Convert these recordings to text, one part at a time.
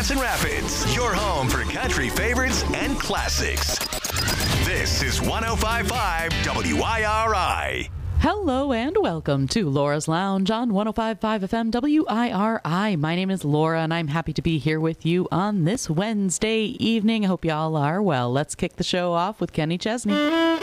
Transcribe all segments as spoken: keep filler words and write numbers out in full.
Wisconsin Rapids, your home for country favorites and classics. This is one oh five point five W I R I. Hello and welcome to Laura's Lounge on one oh five point five F M W I R I. My name is Laura and I'm happy to be here with you on this Wednesday evening. I hope y'all are well. Let's kick the show off with Kenny Chesney.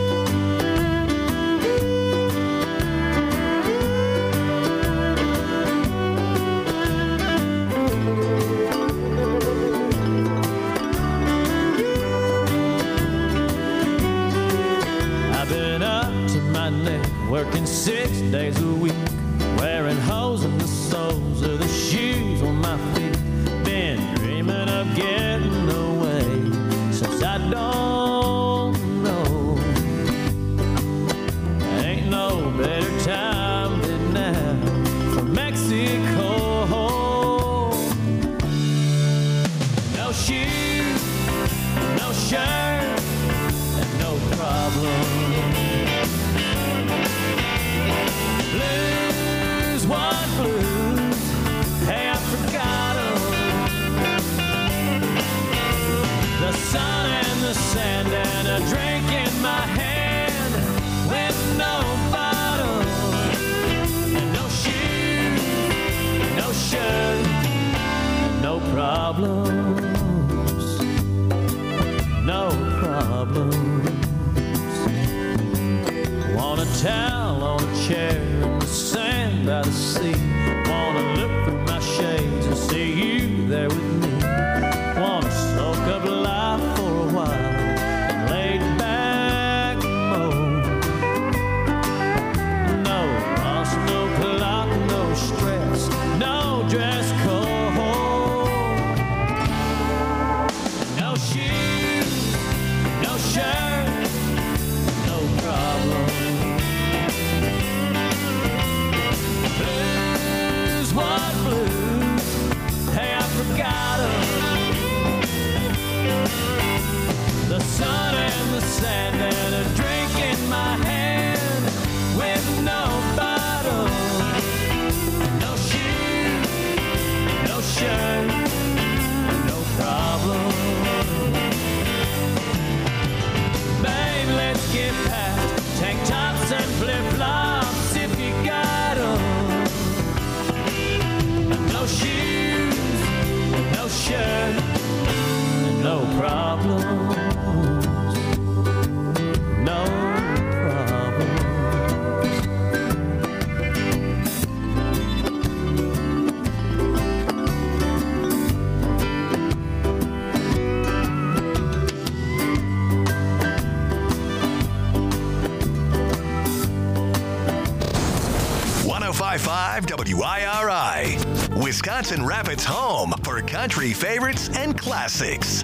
Working six days a week, wearing holes in the soles of the shoes on my feet. Been dreaming of getting away since I don't know. Ain't no better time than now for Mexico. No shoes, no shirt, and no problem. Blues, what blues? Hey, I forgot 'em. The sun and the sand and a drink in my hand with no bottle and no shoes, no shirt, no problems, no problems. Want a towel on a chair in the sand by the sea. Wanna look through my shades and see you there with me. Wanna soak up life for a while and lay back mode. No rush, no clock, no stress, no dress code. No shoes, no shirt, no problem. Blues, what blues? Hey, I forgot 'em. The sun and the sand and a drink in my hand with no bottle, no shoes, no shirt, no problem. Babe, let's get past tank tops and flip-flops if you got 'em. No shoes, no shirt, no problems, no problems. one oh five point five W I R I, Wisconsin Rapids' home for country favorites and classics.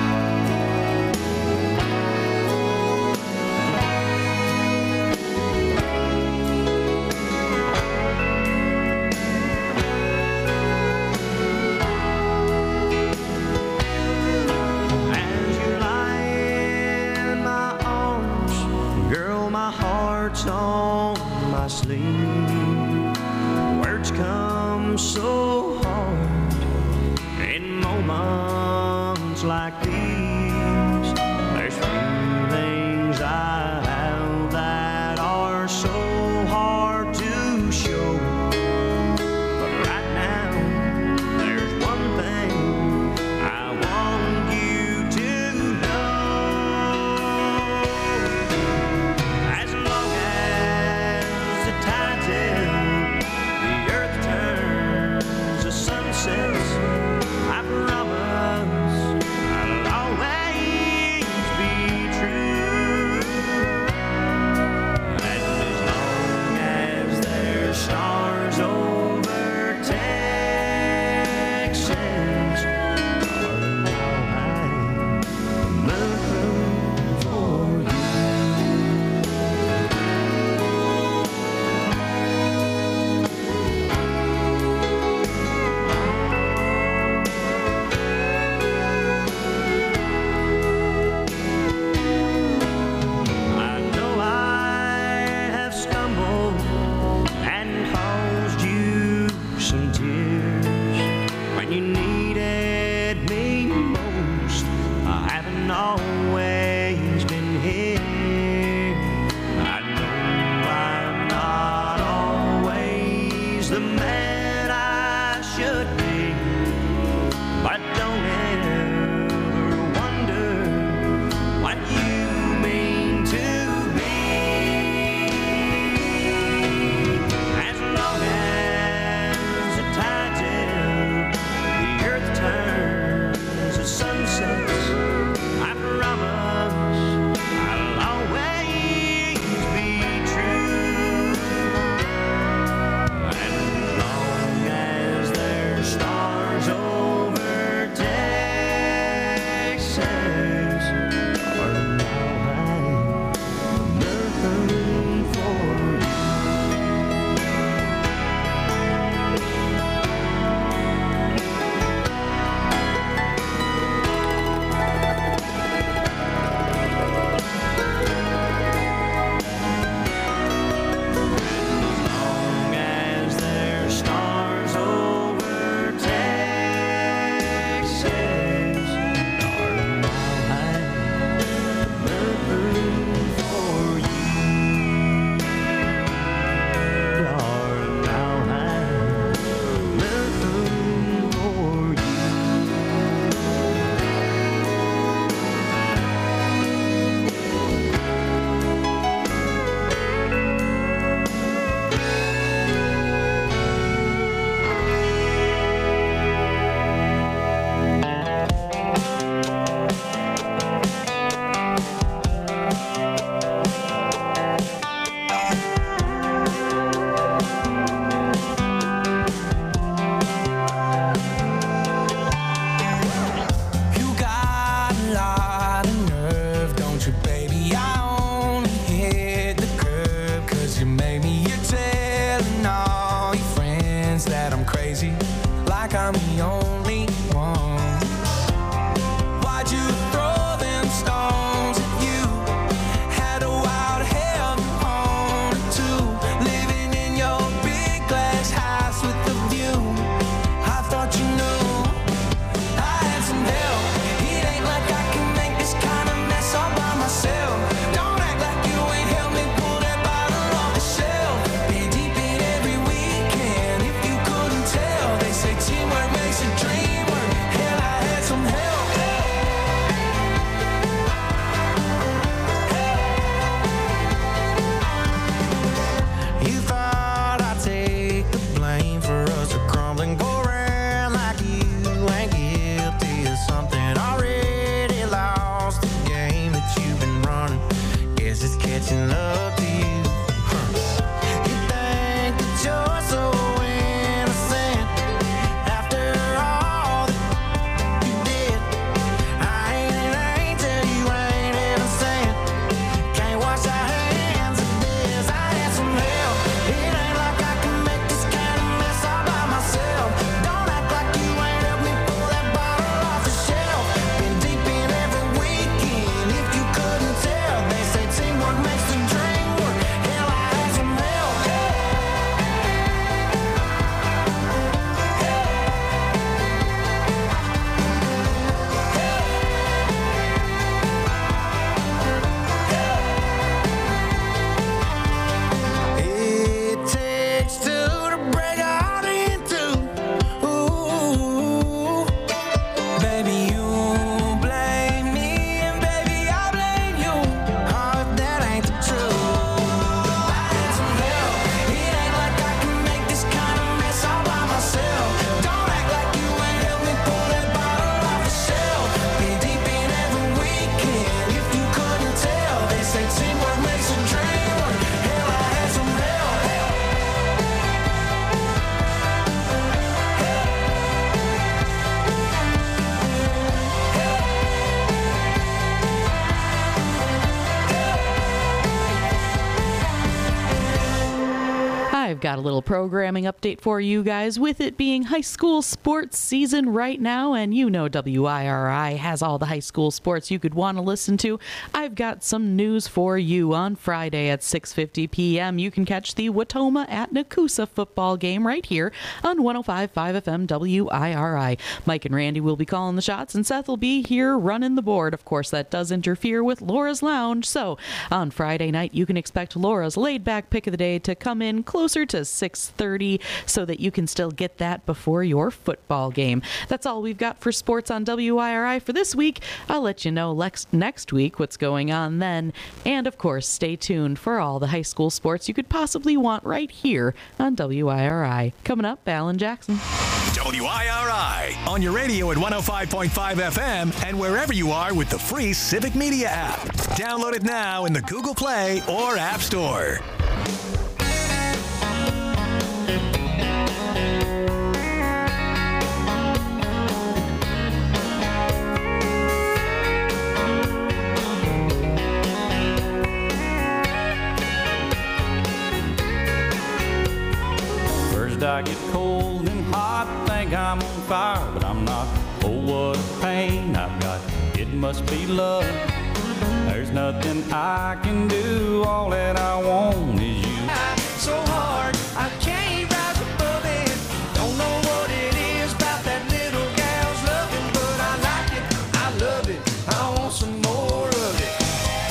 As you lie in my arms, girl, my heart's on my sleeve. Words come so hard in moments like these. There's feelings I have that are so hard to show. But right now, there's one thing I want you to know. As long as the tide's in, the earth turns, the sun sets, I promise I'll always got a little programming update for you guys. With it being high school sports season right now, and you know W I R I has all the high school sports you could want to listen to, I've got some news for you. On Friday at six fifty p.m., you can catch the Watoma at Nakusa football game right here on one oh five point five F M W I R I. Mike and Randy will be calling the shots, and Seth will be here running the board. Of course, that does interfere with Laura's Lounge, so on Friday night, you can expect Laura's laid-back pick of the day to come in closer to six thirty so that you can still get that before your football game. That's all we've got for sports on W I R I for this week. I'll let you know next, next week what's going on then. And, of course, stay tuned for all the high school sports you could possibly want right here on W I R I. Coming up, Alan Jackson. W I R I on your radio at one oh five point five F M and wherever you are with the free Civic Media app. Download it now in the Google Play or App Store. First I get cold and hot, think I'm on fire, but I'm not. Oh, what a pain I've got. It must be love. There's nothing I can do. All that I want is you. So hard, I can't rise above it. Don't know what it is about that little gal's loving, but I like it, I love it, I want some more of it.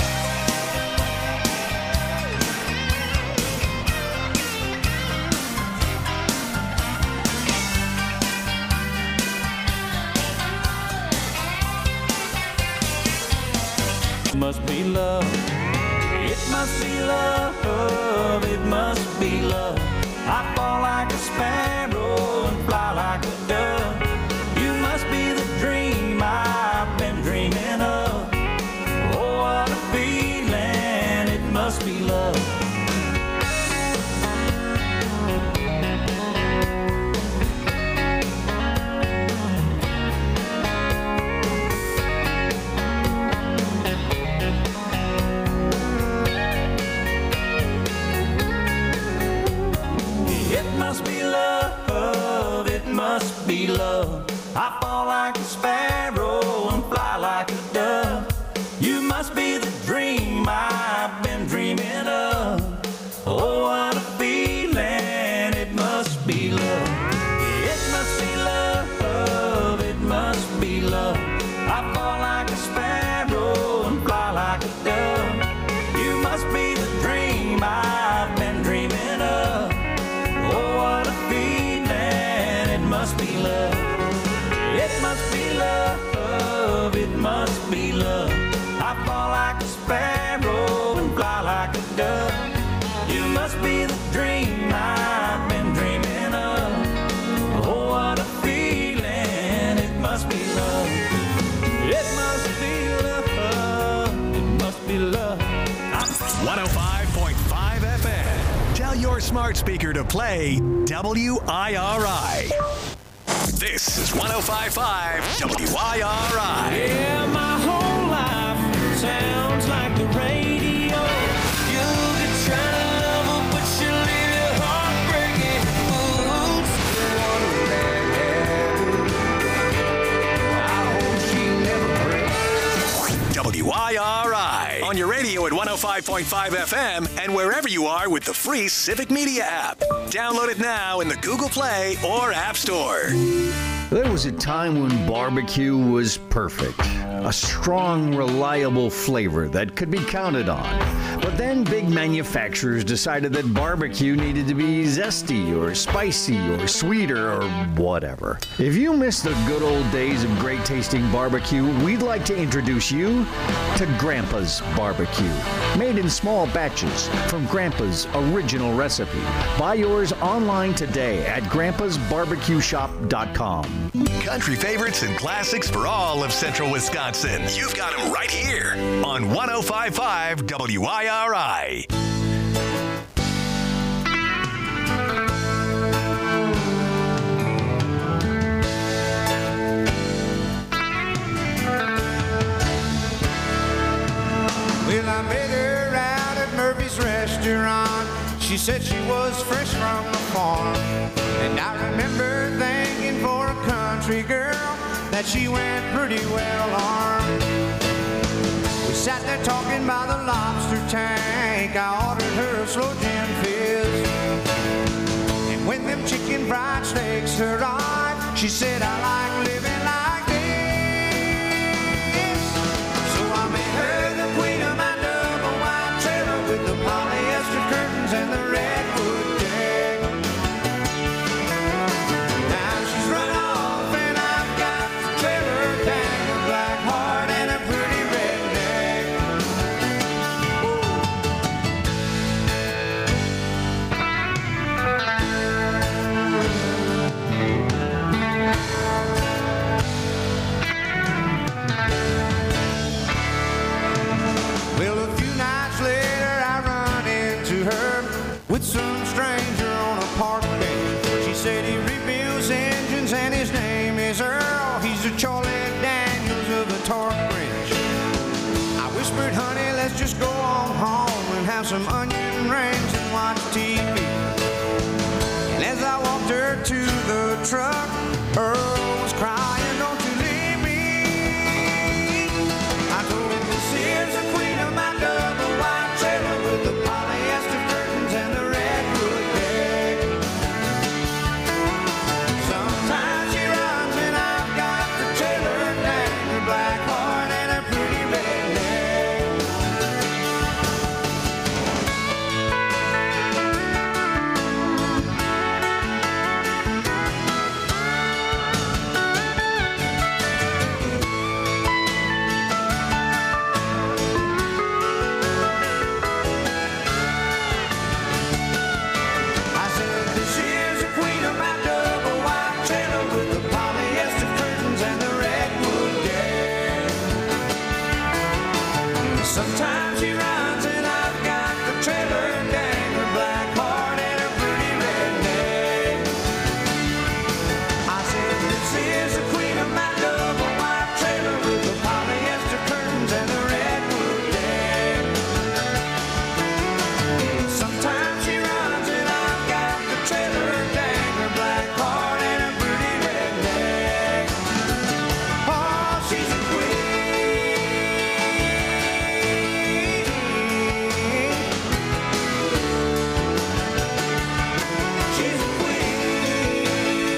It must be love. It must be love. It must be love. I fall like a sparrow and fly like a dove. You must be the dream I've been dreaming of. Oh, what a feeling. It must be love. Must be love. I fall like a sparrow and fly like a dove. You must be the dream I've been dreaming of. Oh, what a feeling. It must be love. It must be love. It must be love. I fall like a sparrow and fly like a dove. You must be the dream I've been dreaming of. Oh, what a feeling. It must be love. It must be love. It must be love. I fall like a sparrow and fly like a dove. You must be the dream I've been dreaming of. Oh, what a feeling. It must be love. It must be love. It must be love. one oh five point five F M. Tell your smart speaker to play W I R I. This is one oh five point five W I R I. Yeah, my whole life sounds like the radio. You'll be trying to love her, but she'll leave your heart breaking. I hope she never breaks. W I R I on your radio at one oh five point five F M and wherever you are with the free Civic Media app. Download it now in the Google Play or App Store. There was a time when barbecue was perfect. A strong, reliable flavor that could be counted on. But then big manufacturers decided that barbecue needed to be zesty or spicy or sweeter or whatever. If you miss the good old days of great tasting barbecue, we'd like to introduce you to Grandpa's Barbecue. Made in small batches from Grandpa's original recipe. Buy yours online today at grandpas barbecue shop dot com. Country favorites and classics for all of Central Wisconsin. You've got them right here on one oh five point five W I R I. Well, I met her out at Murphy's restaurant. She She said she was fresh from the farm. And I remember thinking for a country girl that she went pretty well armed. We sat there talking by the lobster tank. I ordered her a slow gin fizz. And when them chicken fried steaks arrived, she said, I like living like this. So I made her the queen of my double wide trailer with the polyester curtains and the redwood deck. Now she's run off and I've got the trailer down, a black heart and a pretty redneck. Well, a few nights later I run into her with some stranger on a park bench. She said he rebuilds engines and his name is Earl. He's a Charlie Daniels of the torque wrench. I whispered, honey, let's just go on home and have some onion rings and watch T V. And as I walked her to the truck, Earl was crying, don't you leave me. I told him, this is the queen of my double wide trailer with the polyester curtains and the redwood deck. Sometimes she runs and I've got the trailer down, her black heart and a pretty redneck. I said, this is the queen of my double wide trailer with the polyester curtains and the redwood deck. Sometimes she runs and I've got the trailer down, her black heart and her pretty redneck. I said, this is the queen of my double wide trailer with the polyester curtains and the redwood deck. Sometimes she runs and I've got the trailer down, her black heart and her pretty redneck. Oh, she's a queen. She's a queen.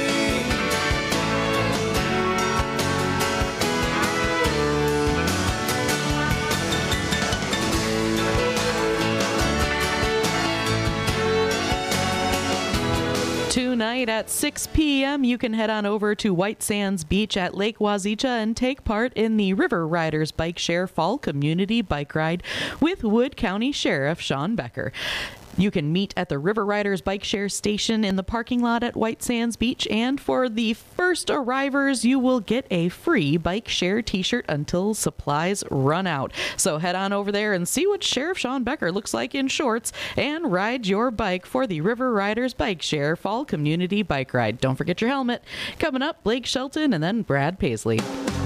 Tonight at six p.m., you can head on over to White Sands Beach at Lake Wazeecha and take part in the River Riders Bike Share Fall Community Bike Ride with Wood County Sheriff Sean Becker. You can meet at the River Riders Bike Share Station in the parking lot at White Sands Beach, and for the first arrivers, you will get a free Bike Share t-shirt until supplies run out. So head on over there and see what Sheriff Sean Becker looks like in shorts and ride your bike for the River Riders Bike Share Fall Community Bike Ride. Don't forget your helmet. Coming up, Blake Shelton and then Brad Paisley.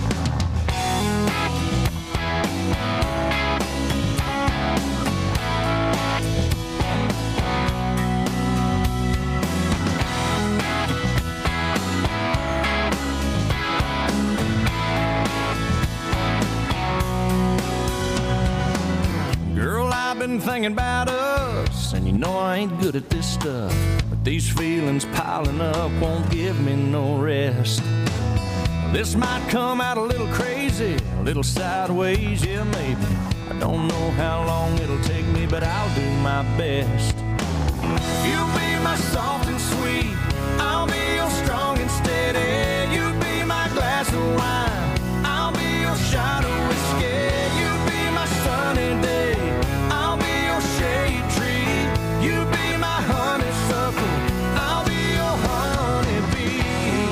Been thinking about us, and you know I ain't good at this stuff, but these feelings piling up won't give me no rest. This might come out a little crazy, a little sideways, yeah maybe. I don't know how long it'll take me, but I'll do my best. You'll be my soft and sweet, I'll be your strong and steady. You'll be my glass of wine, I'll be your shot of whiskey. You'll be my sunny day, shade tree. You be my honeysuckle, I'll be your honeybee.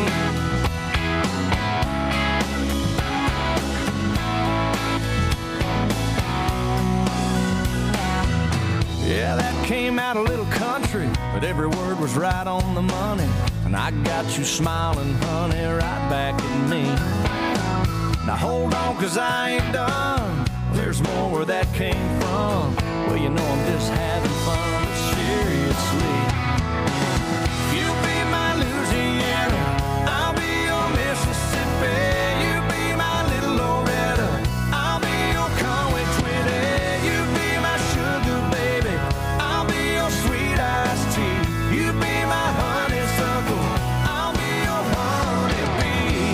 Yeah, that came out a little country, but every word was right on the money. And I got you smiling, honey, right back at me. Now hold on, cause I ain't done. There's more where that came from. Well, you know I'm just having fun, but serious effortlessly. You be my Louisiana, I'll be your Mississippi. You be my little Loretta, I'll be your Conway Twitty. You be my sugar baby, I'll be your sweet iced tea. You be my honeysuckle, I'll be your honeybee.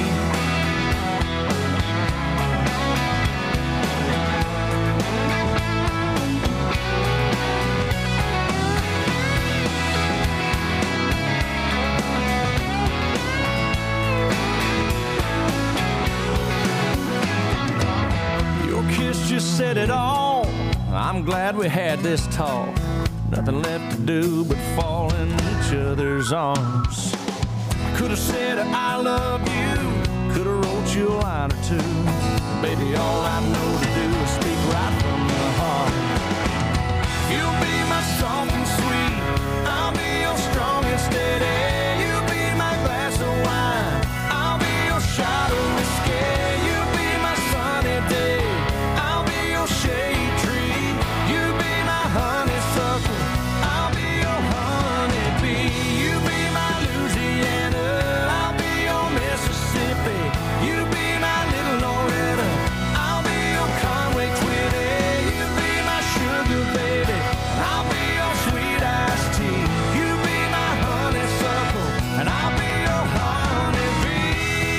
Your kiss just said it all. I'm glad we had this talk. Nothing left to do but fall in each other's arms. Could have said I love you, could have wrote you a line or two. Baby, all I know to do is speak right from the heart. You'll be my soft and sweet, I'll be your strong and steady. You'll be my glass of wine, I'll be your shot of whiskey. You'll be my sunny day, I'll be your shade tree. You'll be my honeysuckle, I'll be your honeybee. You be my Louisiana, I'll be your Mississippi. You be my little Loretta, I'll be your Conway Twitty. You be my sugar baby, I'll be your sweet iced tea. You be my honeysuckle, and I'll be your honeybee.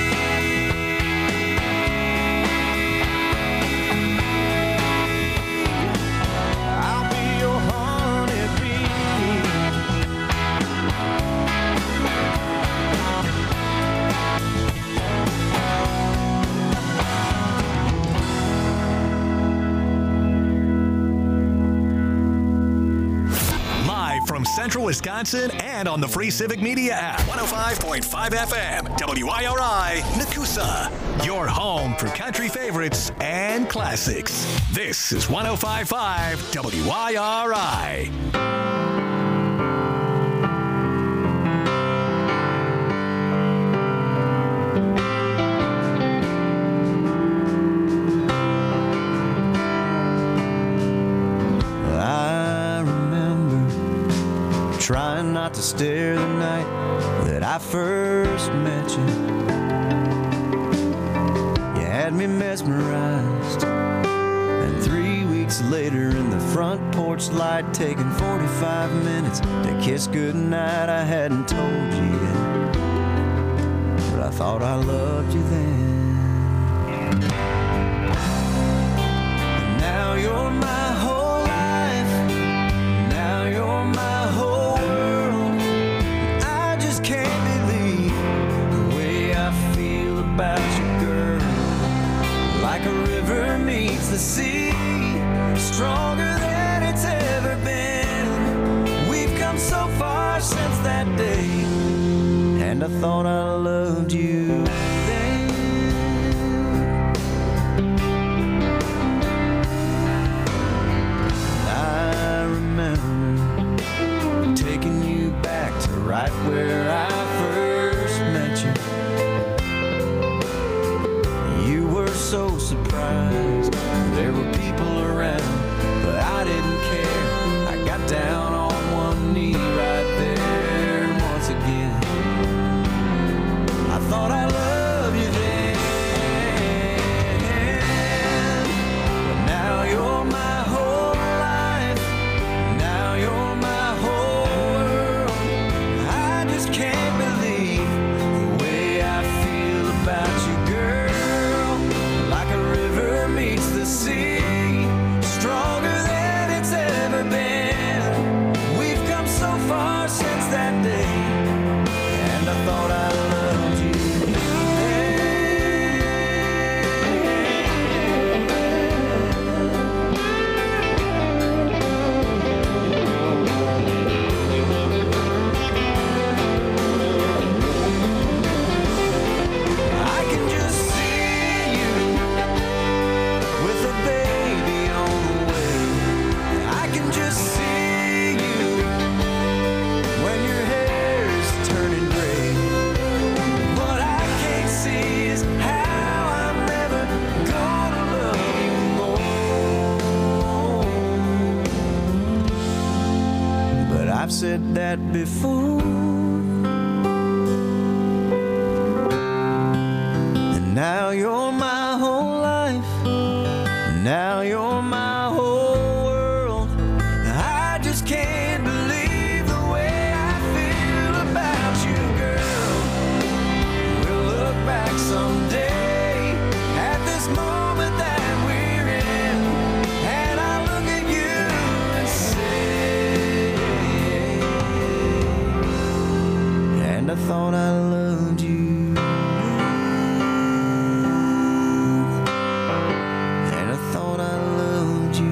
I'll be your honeybee. Live from Central Wisconsin and on the free Civic Media app. one oh five point five F M, W I R I, Nakusa. Your home for country favorites and classics. This is one oh five point five W I R I. I remember trying not to stare the night that I first met you. You had me mesmerized, and three weeks later in the front porch light, taking forty-five minutes to kiss goodnight. I hadn't told you yet, but I thought I loved you then. And now you're my whole life, now you're my whole world. I just can't believe the way I feel about you, girl. Like a river meets the sea, stronger than it's ever been. We've come so far since that day, and I thought I loved you then. I remember taking you back to right where I first met you. You were so surprised there were people around, but I didn't care. I got down on one knee right there once again. I thought I wanted that before. And now you're my whole life. Now you're my whole world. I just can't believe the way I feel about you, girl. We'll look back someday at this moment that we're in, and I look at you and say, and I thought I loved you. And I thought I loved you.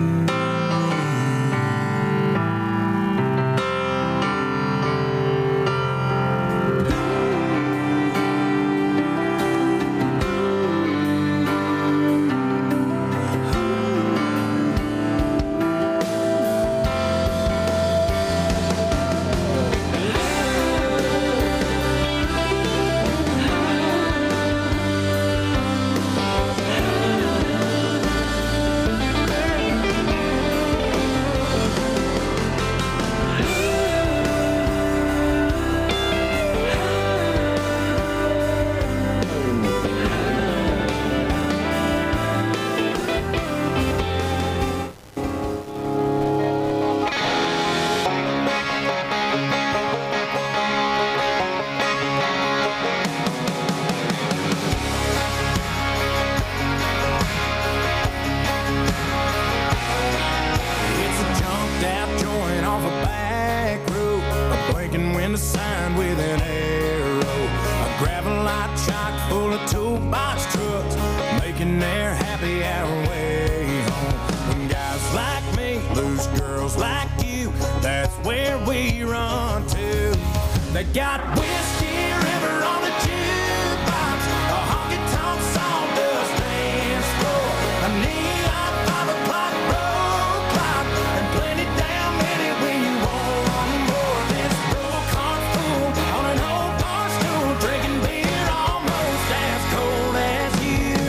It's a jumped out joint off a back road, a blinking window sign with an arrow, a gravel lot chock full of toolbox trucks, making their happy hour way home. When guys like me lose girls like you, that's where we run to. They got Whiskey River on the jukebox, a honky-tonk sawdust dance floor, a neon five o'clock road clock, and plenty damn many when you want one more. This broke heart fool on an old bar stool, drinking beer almost as cold as you.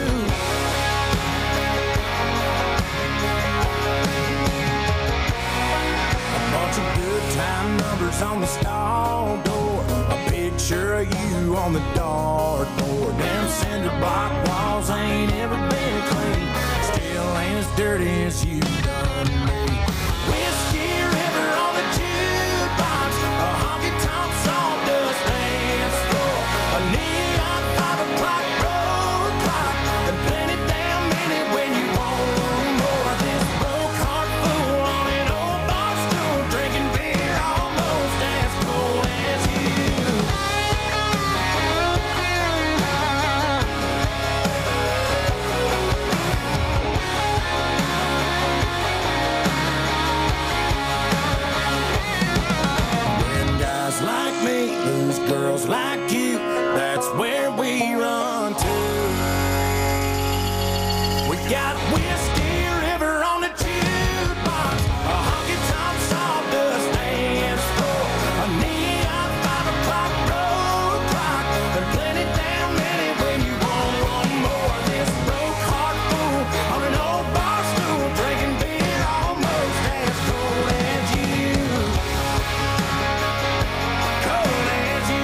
A bunch of good time numbers on the stall door, a picture of you on the dartboard. Them cinder block walls ain't ever been clean, still ain't as dirty as you done me. Whiskey River on the jukebox, a honky-tonk sawdust dance floor, a neon five o'clock road clock, and plenty damn many when you want one more. This broke heart fool on an old bar stool, drinking beer almost as cold as you. When guys like me lose girls like you, that's where we run to. We got Whiskey River on the jukebox, a honky-tonk sawdust dance floor, a neon five o'clock road clock, and plenty damn many when you want one more. This broke heart fool on an old bar stool, drinking beer almost as cold as you. Cold as you.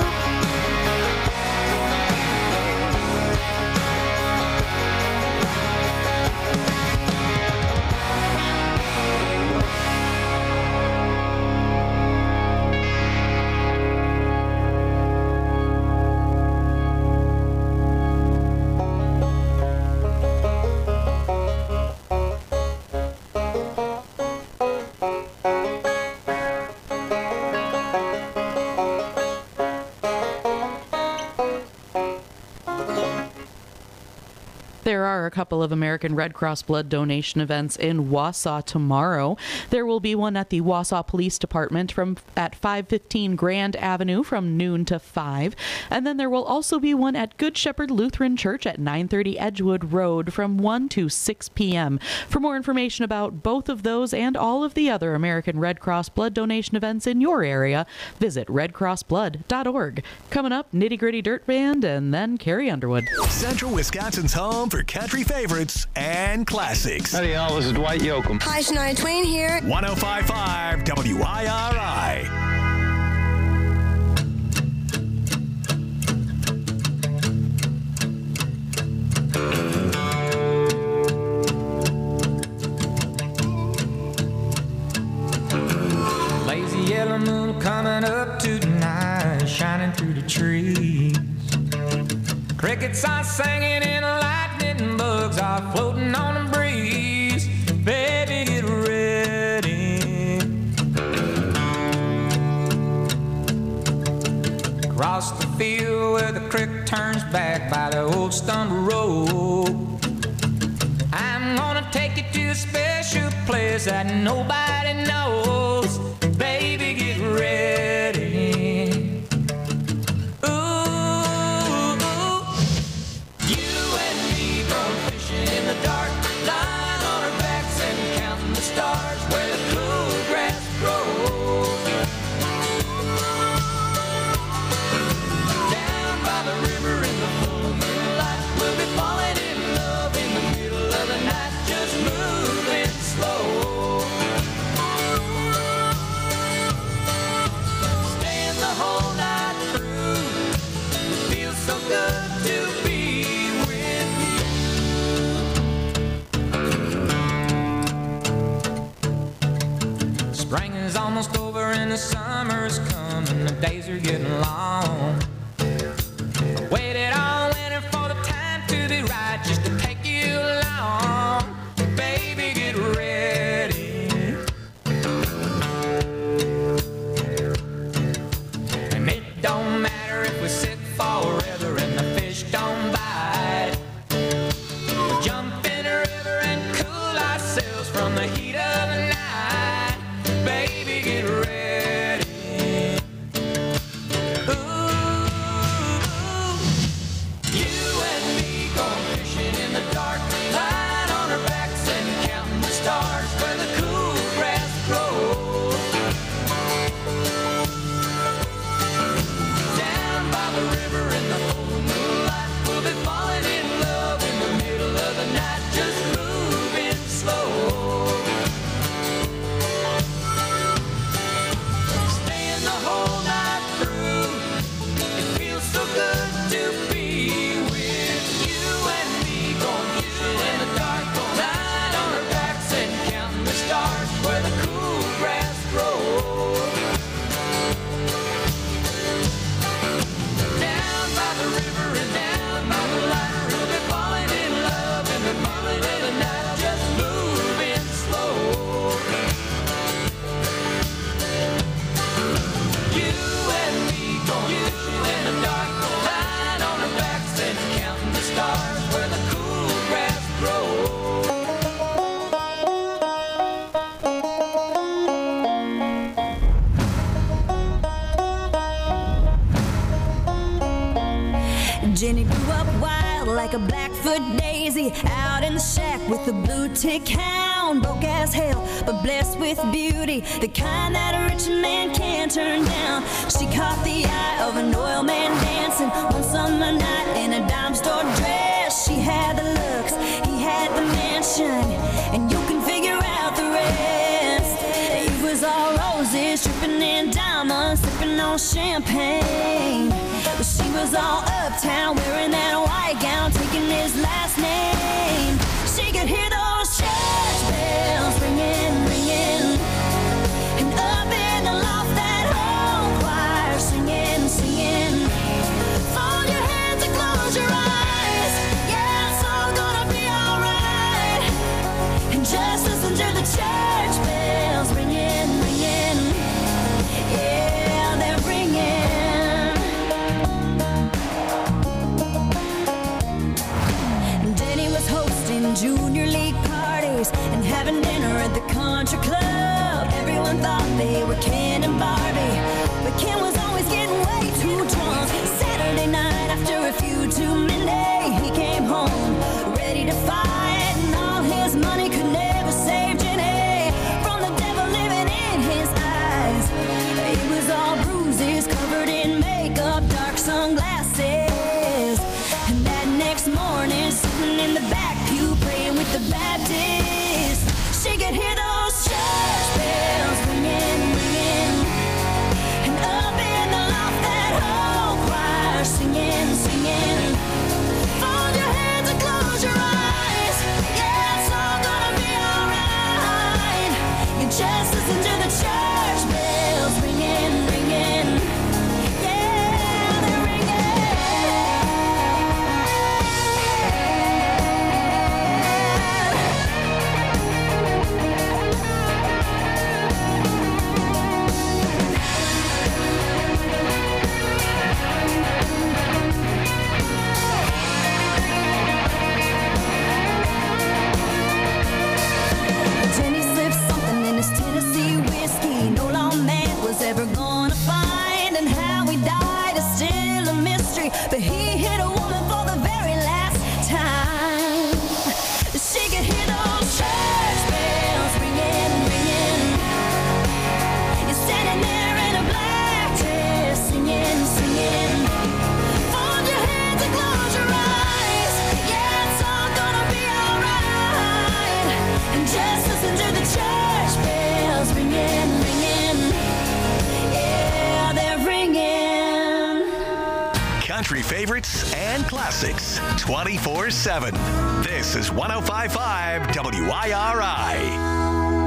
There are a couple of American Red Cross blood donation events in Wausau tomorrow. There will be one at the Wausau Police Department from at five fifteen Grand Avenue from noon to five. And then there will also be one at Good Shepherd Lutheran Church at nine thirty Edgewood Road from one to six p.m. For more information about both of those and all of the other American Red Cross blood donation events in your area, visit red cross blood dot org. Coming up, Nitty Gritty Dirt Band and then Carrie Underwood. Central Wisconsin's home for for country favorites and classics. Howdy, y'all. This is Dwight Yoakam. Hi, Shania Twain here. one oh five point five W I R I. Lazy yellow moon coming up tonight, shining through the trees. Crickets are singing and lightning bugs are floating on the breeze. Baby, get ready. Across the field where the creek turns back by the old stumble road, I'm gonna take you to a special place that nobody knows. Baby, get ready. Ooh, you and me going fishing in the dark, lying on our backs and counting the stars where the cool grass grows. Down by the river in the full moonlight, we'll be falling in love in the middle of the night, just moving slow. Staying the whole night through, it feels so good to be with you. Spring is almost over and the summer's coming, the days are getting long. I waited all winter for the time to be right, just to take you along. Baby, get ready. And it don't matter if we sit forever and the fish don't bite. We'll jump in a river and cool ourselves from the heat of the night. Baby, get ready. Ooh, you and me going fishing in the dark, lying on our backs and counting the stars where the cool grass grows. Down by the river in the full moonlight, we'll be falling in love in the middle of the night, just moving slow. Staying the whole night through, it feels so good to be with you and me going fishing in the dark, lying on our backs and counting the stars where the cool grass grows. Down by the river and down by the light, we'll be falling in love in the middle of the night, just moving slow. You and me going fishing in the dark, lying on our backs and counting the stars where the cool grass grows. Jenny grew up wild like a Blackfoot daisy, out in the shack with a blue tick hound, broke as hell but blessed with beauty, the kind that a rich man can't turn down. She caught the eye of an oil man dancing one summer night in a dime store dress. She had the looks, he had the mansion, and you can figure out the rest. It was all roses, dripping in diamonds, sipping on champagne. But she was all uptown, wearing that white gown, taking his last name. She could hear those church bells ringing, ringing, and up in the loft that whole choir singing, singing. Fold your hands and close your eyes, yeah, it's all gonna be alright. And just listen to the church bells ringing, ringing, yeah, they're ringing. Junior league parties and having dinner at the country club. Everyone thought they were Ken and Barbie, but Ken was always getting way too drunk. Saturday night after a few too many, he came home ready to fight, and all his money could never save Jenny from the devil living in his eyes. It was all bruises, covered in makeup, dark sunglasses, and that next morning sitting in the back favorites and classics twenty-four seven. This is one oh five point five W I R I.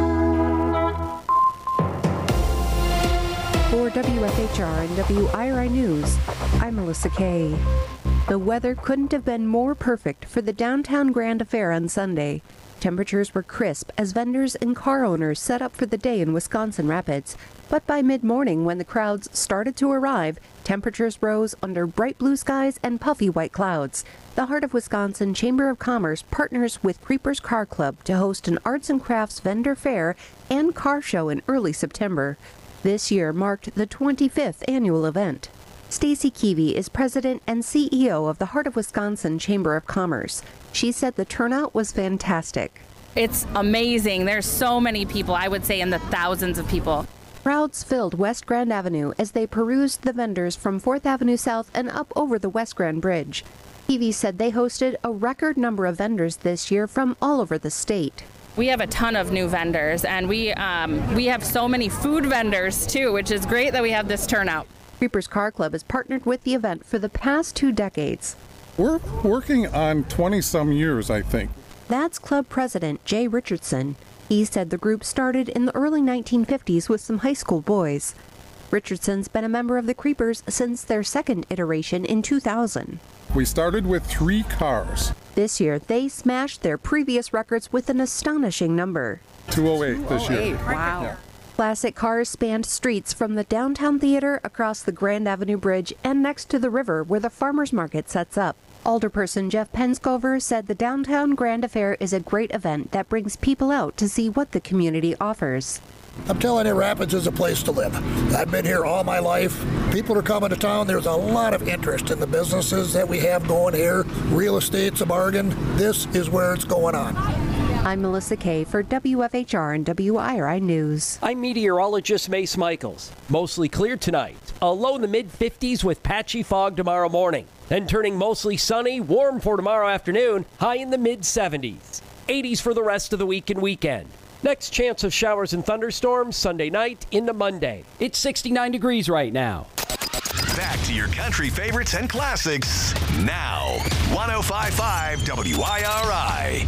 For W F H R and W I R I News, I'm Melissa Kay. The weather couldn't have been more perfect for the Downtown Grand Affair on Sunday. Temperatures were crisp as vendors and car owners set up for the day in Wisconsin Rapids. But by mid-morning, when the crowds started to arrive, temperatures rose under bright blue skies and puffy white clouds. The Heart of Wisconsin Chamber of Commerce partners with Creepers Car Club to host an arts and crafts vendor fair and car show in early September. This year marked the twenty-fifth annual event. Stacy Keevy is president and C E O of the Heart of Wisconsin Chamber of Commerce. She said the turnout was fantastic. It's amazing. There's so many people, I would say in the thousands of people. Crowds filled West Grand Avenue as they perused the vendors from fourth Avenue South and up over the West Grand Bridge. Keevy said they hosted a record number of vendors this year from all over the state. We have a ton of new vendors, and we um, we have so many food vendors too, which is great that we have this turnout. Creepers Car Club has partnered with the event for the past two decades. We're working on twenty-some years, I think. That's club president Jay Richardson. He said the group started in the early nineteen fifties with some high school boys. Richardson's been a member of the Creepers since their second iteration in two thousand. We started with three cars. This year, they smashed their previous records with an astonishing number. two oh eight this year. Wow. Yeah. Classic cars spanned streets from the downtown theater across the Grand Avenue Bridge and next to the river where the farmers market sets up. Alderperson Jeff Penscover said the Downtown Grand Affair is a great event that brings people out to see what the community offers. I'm telling you, Rapids is a place to live. I've been here all my life. People are coming to town. There's a lot of interest in the businesses that we have going here. Real estate's a bargain. This is where it's going on. I'm Melissa Kay for W F H R and W I R I News. I'm meteorologist Mace Michaels. Mostly clear tonight. A low in the mid fifties with patchy fog tomorrow morning. Then turning mostly sunny, warm for tomorrow afternoon, high in the mid seventies. eighties for the rest of the week and weekend. Next chance of showers and thunderstorms Sunday night into Monday. It's sixty-nine degrees right now. Back to your country favorites and classics now. one oh five point five W I R I.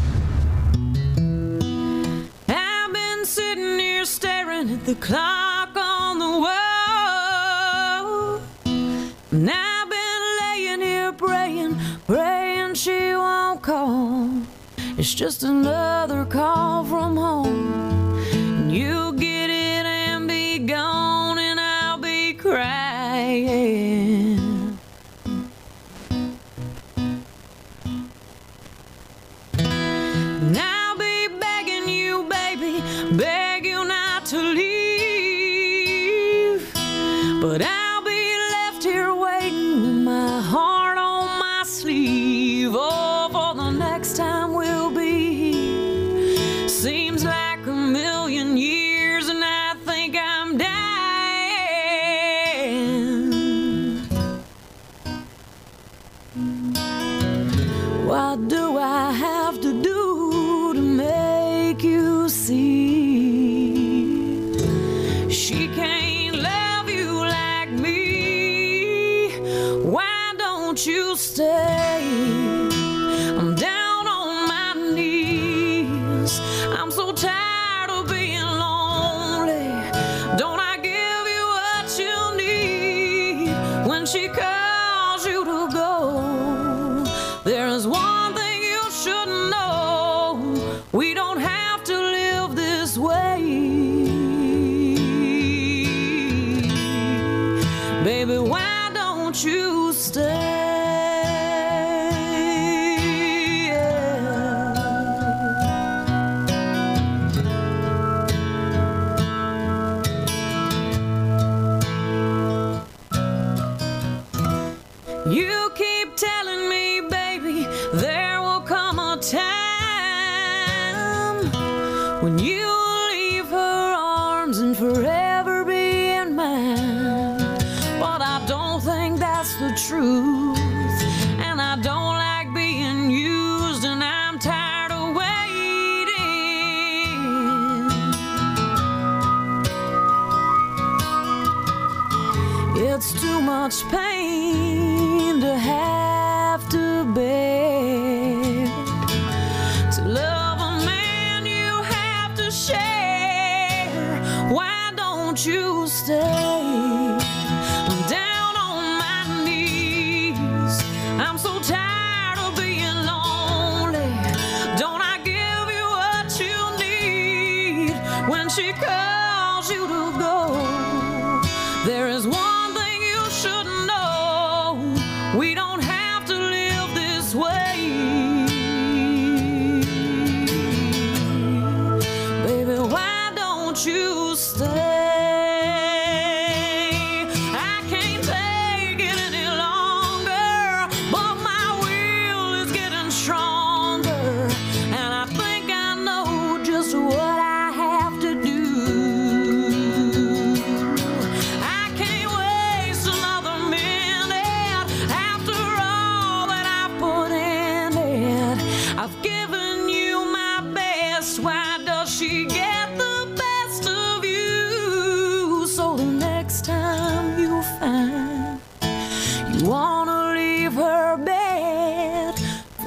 I've been sitting here staring at the clock on the wall. And I've been laying here praying, praying she won't call. It's just another call from home. And you'll get it and be gone, and I'll be crying. And I'll be begging you, baby, beg you not to leave. But I'll be left here waiting with my heart on my sleeve. Oh, for the next time we'll be here. Seems like a million years, and I think I'm dying. What do I have to do to make you see? She can't love you like me. Why don't you stay? I'm down on my knees. I'm so tired of being lonely. Don't I give you what you need when she calls you to go? There's one thing you should know. We don't have to live this way. Baby, why don't you stay? You keep telling me, baby, there will come a time when you'll leave her arms and forever be in mine. But I don't think that's the truth, and I don't like being used, and I'm tired of waiting. It's too much pain to have. To love a man you have to share. Why don't you stay? I'm down on my knees. I'm so tired of being lonely. Don't I give you what you need when she calls you to go? There is one thing you should know. We don't have to live this way. Baby, why don't you stay? I can't take it any longer, but my will is getting stronger, and I think I know just what I have to do. I can't waste another minute after all that I put in it. I've given you my best. Why does she get the best of you? So the next time you find you wanna leave her bed for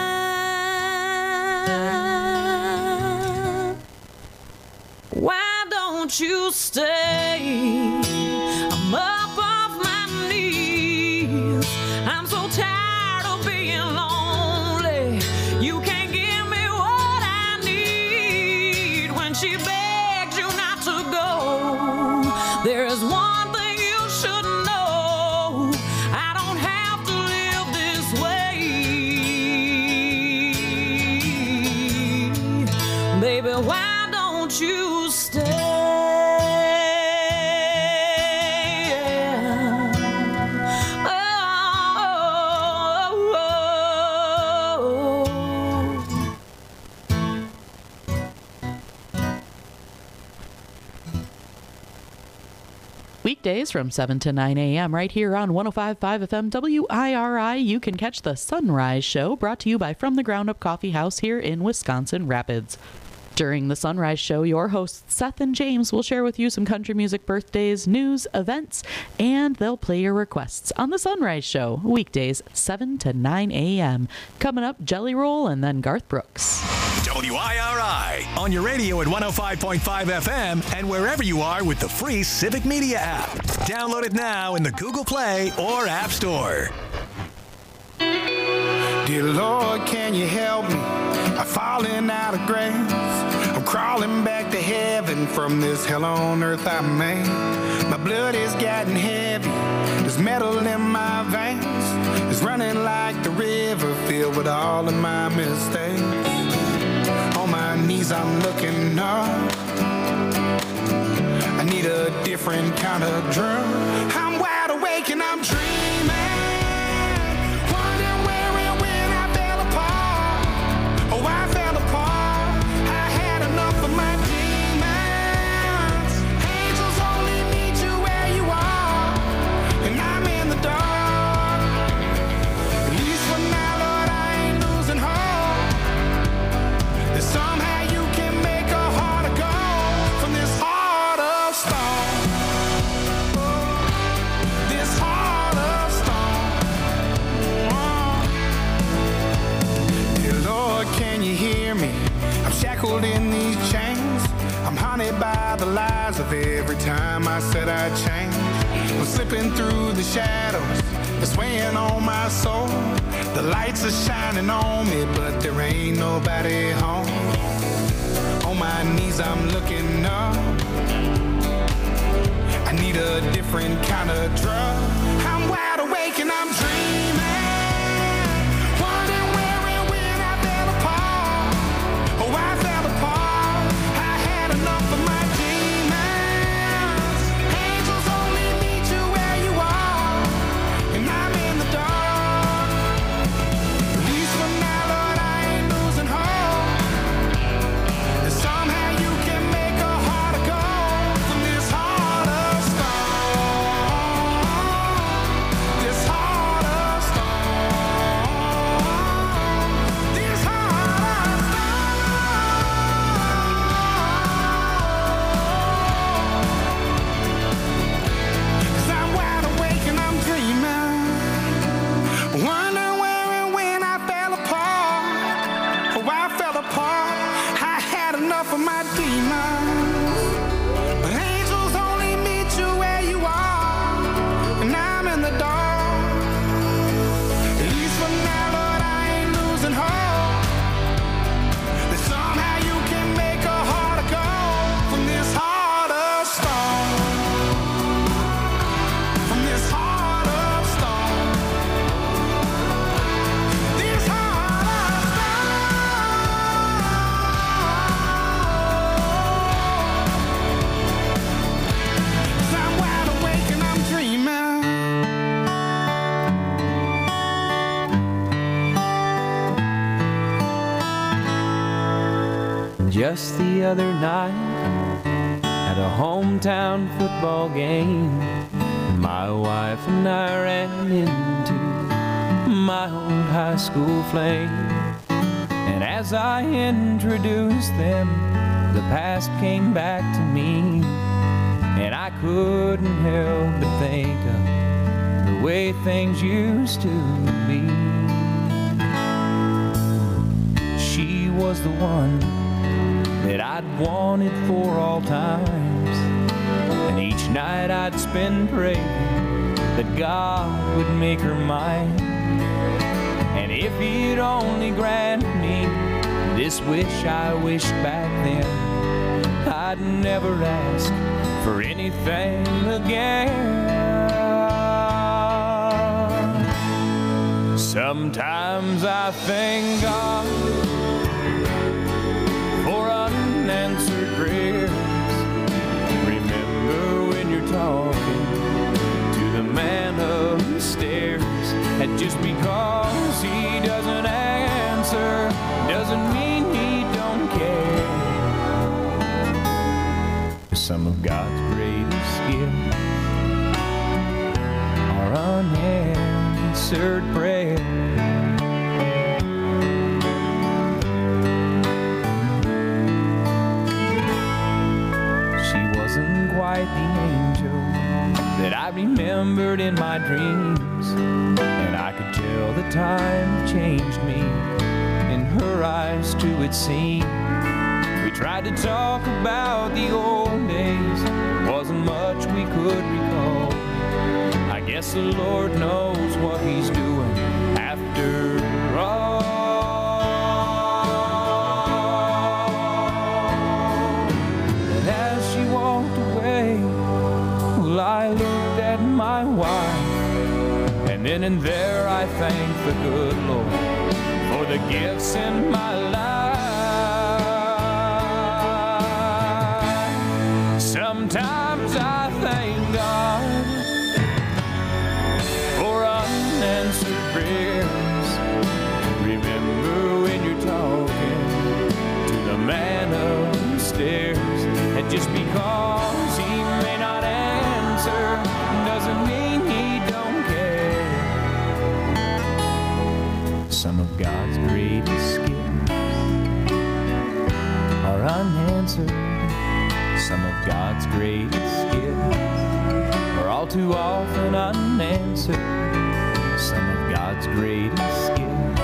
mine, why don't you stay? I'm up off my knees. I'm so tired of being lonely. You can't give me what I need when she begs you not to go. There is one thing you should know. I don't have to live this way. Baby, why don't you stay? Oh, oh, oh. Weekdays from seven to nine a.m. right here on one oh five point five F M W I R I. You can catch the Sunrise Show, brought to you by From the Ground Up Coffee House here in Wisconsin Rapids. During the Sunrise Show, your hosts Seth and James will share with you some country music birthdays, news, events, and they'll play your requests on the Sunrise Show, weekdays seven to nine a.m. Coming up, Jelly Roll and then Garth Brooks. W I R I on your radio at one oh five point five F M and wherever you are with the free Civic Media app. Download it now in the Google Play or App Store. Dear Lord, can you help me? I'm falling out of grace. I'm crawling back to heaven from this hell on earth I made. My blood is getting heavy. There's metal in my veins. It's running like the river filled with all of my mistakes. On my knees I'm looking up. I need a different kind of drum. I'm wide awake and I'm dreaming. Wondering where and when I fell apart. Oh, I fell apart. I had enough of my demons. Angels only meet you where you are. And I'm in the dark. At least for now, Lord, I ain't losing hope. That somehow you can make a heart of gold from this heart of stone. This heart of stone. Dear Lord, can you hear me? I'm shackled in these chains. I'm haunted by the lies of every time I said I'd change. I'm slipping through the shadows. It's weighing on my soul. The lights are shining on me, but there ain't nobody home. On my knees I'm looking up. I need a different kind of drug. I'm wide awake and I'm dreaming. Wondering where and when I fell apart. Oh, I fell apart. I had enough of my demons. Angels only meet you where you are. And I'm in the dark. At least for now, Lord, I ain't losing hope. That somehow you can make a heart of gold from this heart of stone. This heart of of my demons. But angels only meet you where you are, and I'm in the dark. At least for now, Lord, I ain't losing hope that somehow you can make a heart of gold from this heart of stone. From this heart of stone. This heart of stone. 'Cause I'm wide awake and I'm dreaming. Just the other night, at a hometown football game, my wife and I ran into my old high school flame. And as I introduced them, the past came back to me, and I couldn't help but think of the way things used to be. She was the one that I'd wanted for all times, and each night I'd spend praying that God would make her mine. And if he'd only grant me this wish I wished back then, I'd never ask for anything again. Sometimes I thank God for unanswered prayers. Remember when you're talking to the man upstairs, and just because he doesn't answer doesn't mean he don't care. Some of God's greatest gifts are unanswered prayers. Quite the angel that I remembered in my dreams, and I could tell the time changed me. In her eyes too it seemed. We tried to talk about the old days, wasn't much we could recall. I guess the Lord knows what he's doing after all. I looked at my wife, and then and there I thanked the good Lord for the gifts in my life. Sometimes I thank God for unanswered prayers. Remember when you're talking to the man upstairs, and just because he may not answer doesn't mean he don't care. Some of God's greatest gifts are unanswered. Some of God's greatest gifts are all too often unanswered. Some of God's greatest gifts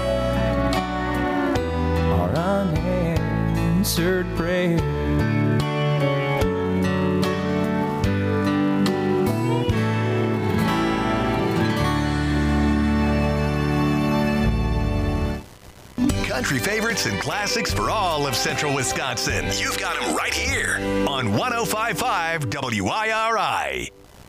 are unanswered prayers. Country favorites and classics for all of central Wisconsin. You've got them right here on one oh five point five W I R I.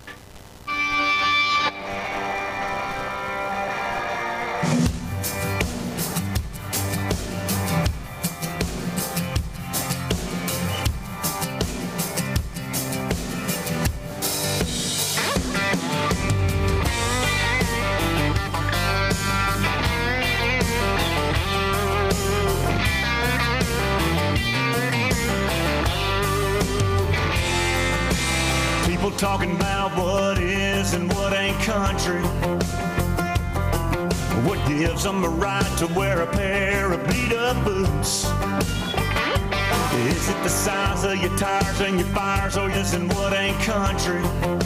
Talking about what is and what ain't country. What gives them a right to wear a pair of beat-up boots? Is it the size of your tires and your fires, or is it what ain't country?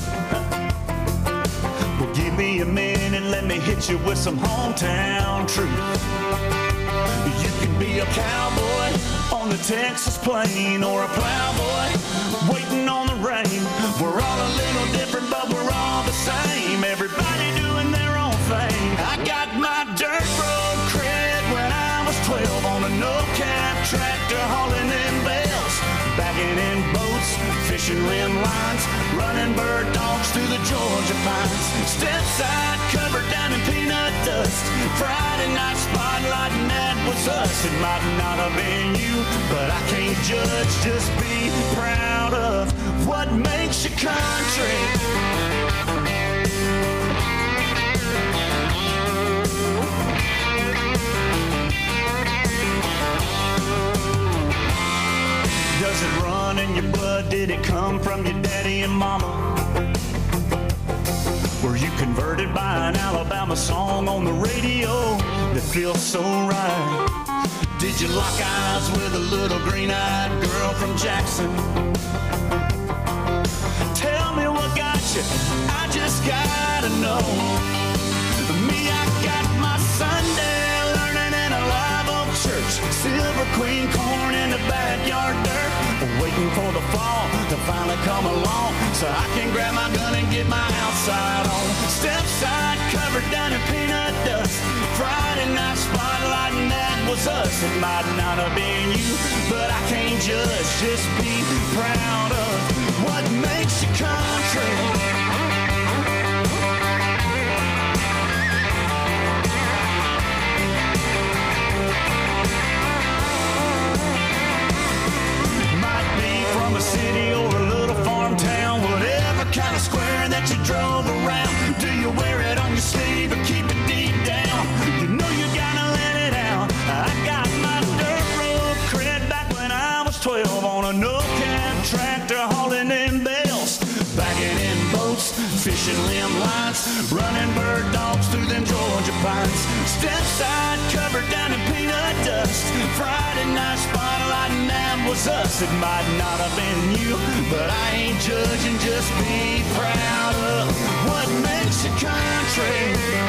Well, give me a minute, let me hit you with some hometown truth. You can be a cowboy on on the Texas plain, or a plowboy waiting on the rain. We're all a little different, but we're all the same. Everybody doing their own thing. I got my dirt road cred when I was twelve on a no-cab tractor hauling in bales, bagging in boats, fishing rim lines, running bird dogs through the Georgia pines. Step side covered down in peanut dust. Friday night spotlight, and that was us. It might not have been you, but I can't judge. Just be proud of what makes you country. Does it run in your blood? Did it come from your daddy and mama? Were you converted by an Alabama song on the radio that feels so right? Did you lock eyes with a little green-eyed girl from Jackson? Tell me what got you, I just gotta know. Me, I got my Sunday learning in a live oak church, Silver Queen corn in the backyard dirt, waiting for the fall to finally come along so I can grab my gun and get my outside on. Step side covered down in peanut dust. Friday night spotlight, and that was us. It might not have been you, but I can't judge. Just be proud of what makes you country. From a city or a little farm town, whatever kind of square that you drove around. Do you wear it on your sleeve or keep it deep down? You know you gotta let it out. I got my dirt road cred back when I was twelve on a no-cab tractor hauling in bales, bagging in boats, fishing limb lines, running bird dogs through them Georgia pines. Step side covered down in peanut dust. Friday night spotlight, and that was us. It might not have been you, but I ain't judging. Just be proud of what makes you country.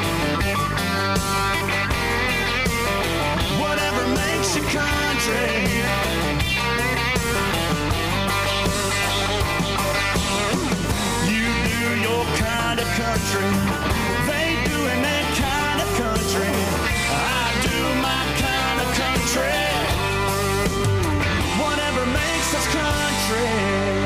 Whatever makes you country. You do your kind of country. They doing that kind of country. I do my kind of country. Whatever makes us country.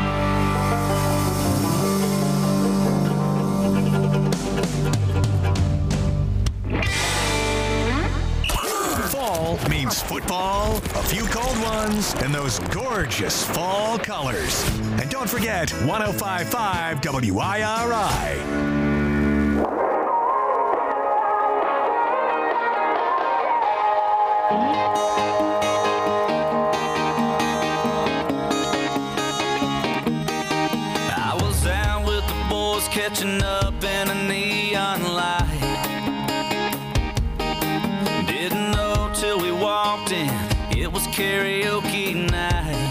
Fall means football, a few cold ones, and those gorgeous fall colors. And don't forget one oh five point five W I R I. Catching up in a neon light. Didn't know till we walked in, it was karaoke night.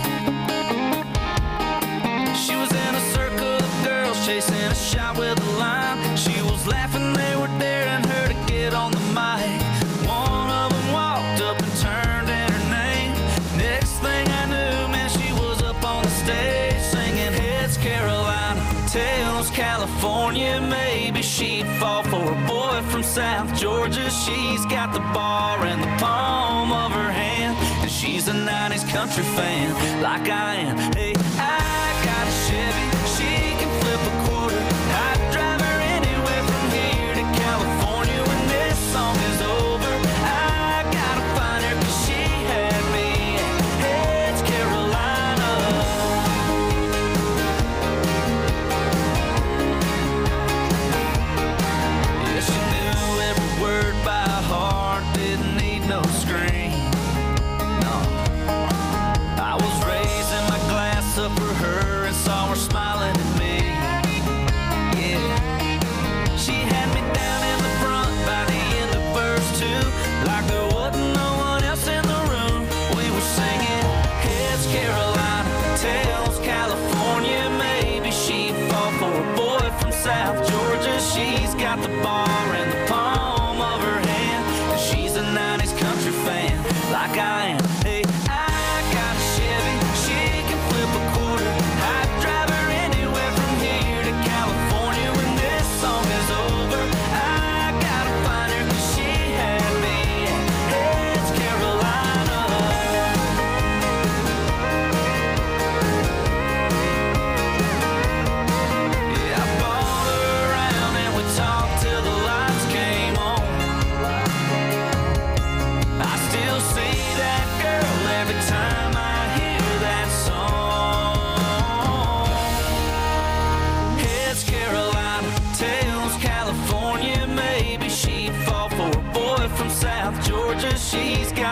She was in a circle of girls chasing a shot with a line. She was laughing, they were daring her to get on the mic. One of them walked up and turned in her name. Next thing I knew, man, she was up on the stage singing Heads Carolina, Tails California. Maybe she'd fall for a boy from South Georgia. She's got the bar in the palm of her hand, and she's a nineties country fan like I am. Hey, I got a Chevy, she can flip a quarter. I'd drive her anywhere from here to California. When this song is over, I gotta find her, 'cause she had me at Heads Carolina. Yeah, she knew every word by heart, didn't need no screen. No, I was raising my glass up for her and saw her smile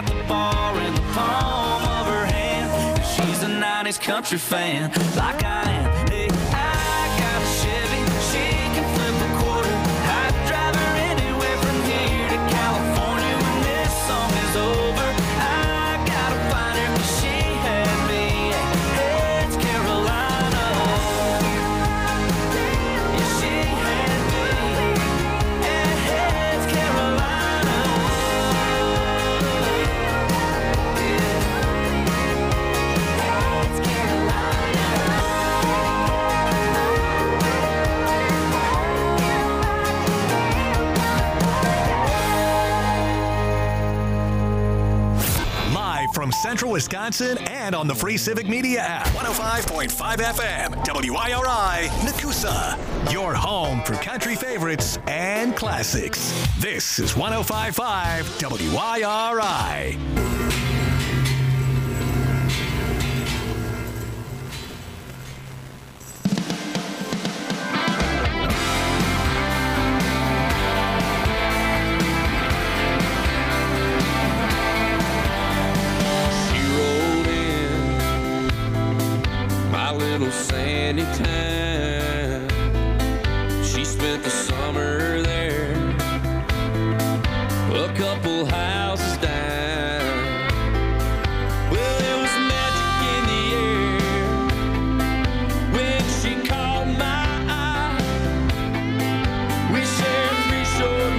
got the bar in the palm of her hand. She's a nineties country fan, like I am. Hey, I got a Chevy, she can flip a quarter. I'd drive her anywhere from here to California when this song is over. I gotta find her 'cause she had me. Hey, it's Carolina. Yeah, she had me. Hey, it's Carolina. It's Live from Central Wisconsin and on the free Civic Media app. one oh five point five F M, W I R I, Nakusa. Your home for country favorites and classics. This is one oh five point five W I R I. She rolled in my little sandy town. She spent the summer there, a couple houses down. Well, there was magic in the air when she caught my eye. We shared three short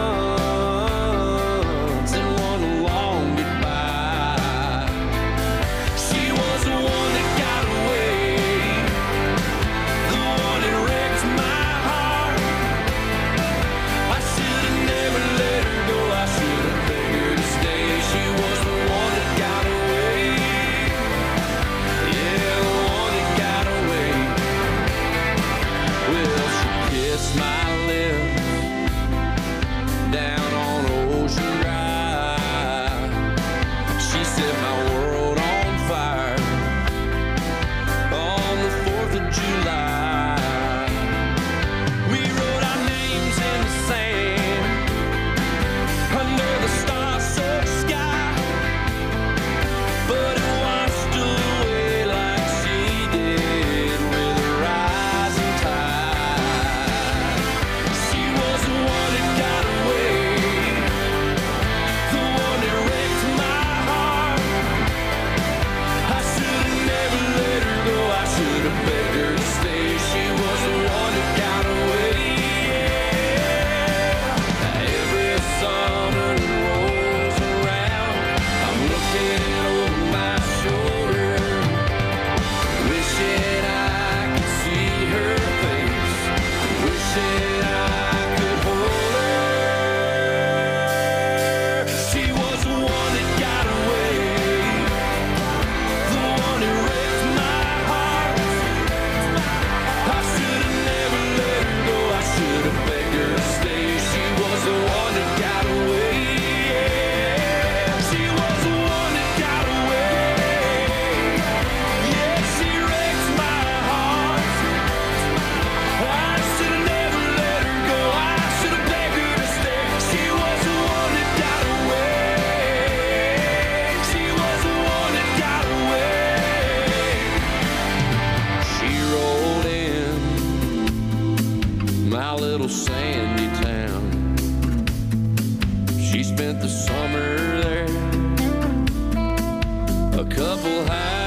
months and one long goodbye. She was the one that got away, the one that wrecked my heart. I should have never let her go. I should have begged her to stay. She was the one that got away. Yeah, the one that got away. Well, she kissed my lips down on Ocean Drive. She set my world on fire on the fourth of July. We wrote our names in the sand under the star-soaked sky, but it washed away like she did with a rising tide. She was the one that got away, the one that wrecked my heart. I should have never let her go. I should have begged her to stay. She was the one that got away. Every summer that rolls around, I'm looking over my shoulder, wishing I could see her face, wishing I could hold her. She was the one that got away, the one that wrecked my heart. I should have never let her go. I should have begged her to stay. She was the one that got away. She was the one that got away. Yeah, she wrecked my heart. I should have never let her go. I should have begged her to stay. She was the one that got away. She was the one that got away. She rolled in my little sandy town. She spent the summer there, a couple high